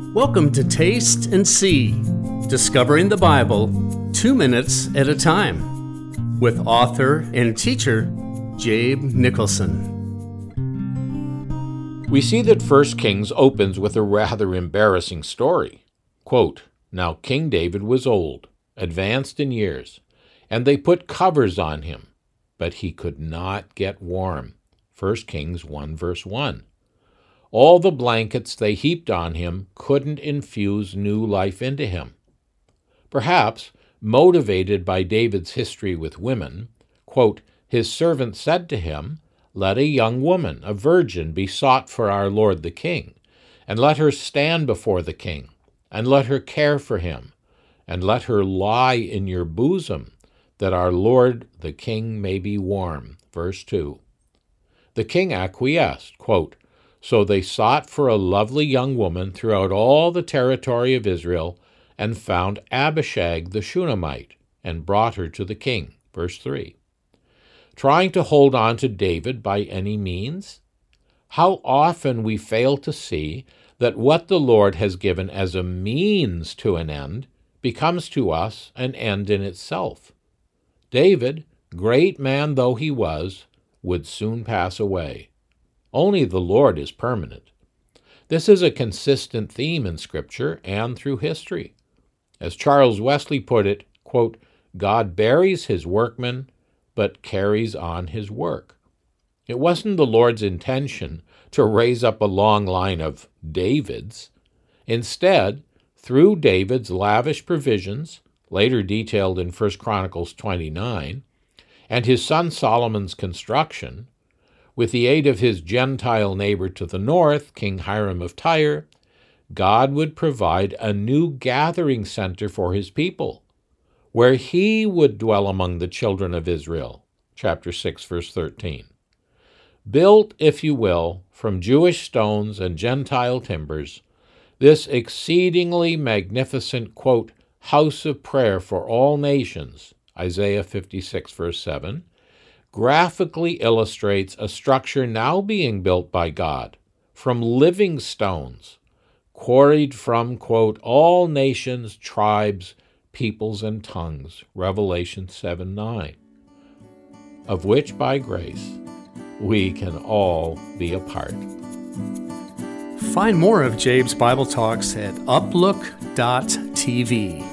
Welcome to Taste and See, discovering the Bible 2 minutes at a time, with author and teacher Jabe Nicholson. We see that 1 Kings opens with a rather embarrassing story. Quote, "Now King David was old, advanced in years, and they put covers on him, but he could not get warm." 1 Kings 1 verse 1. All the blankets they heaped on him couldn't infuse new life into him. Perhaps, motivated by David's history with women, quote, "His servant said to him, 'Let a young woman, a virgin, be sought for our lord the king, and let her stand before the king, and let her care for him, and let her lie in your bosom, that our lord the king may be warm.'" Verse 2. The king acquiesced, quote, "So they sought for a lovely young woman throughout all the territory of Israel, and found Abishag the Shunammite, and brought her to the king." Verse 3. Trying to hold on to David by any means? How often we fail to see that what the Lord has given as a means to an end becomes to us an end in itself. David, great man though he was, would soon pass away. Only the Lord is permanent. This is a consistent theme in Scripture and through history. As Charles Wesley put it, quote, "God buries his workmen, but carries on his work." It wasn't the Lord's intention to raise up a long line of Davids. Instead, through David's lavish provisions, later detailed in 1 Chronicles 29, and his son Solomon's construction, with the aid of his Gentile neighbor to the north, King Hiram of Tyre, God would provide a new gathering center for his people, where he would dwell among the children of Israel. Chapter 6, verse 13. Built, if you will, from Jewish stones and Gentile timbers, this exceedingly magnificent, quote, "house of prayer for all nations," Isaiah 56, verse 7, graphically illustrates a structure now being built by God from living stones, quarried from, quote, "all nations, tribes, peoples, and tongues," Revelation 7:9, of which by grace we can all be a part. Find more of Jabe's Bible Talks at uplook.tv.